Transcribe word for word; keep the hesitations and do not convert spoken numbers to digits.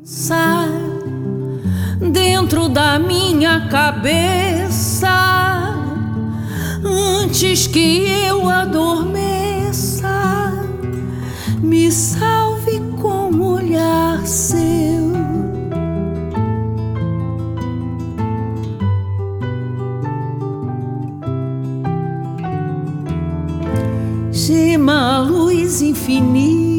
Dentro da minha cabeça, antes que eu adormeça, me salve com um olhar seu. Gema a luz infinita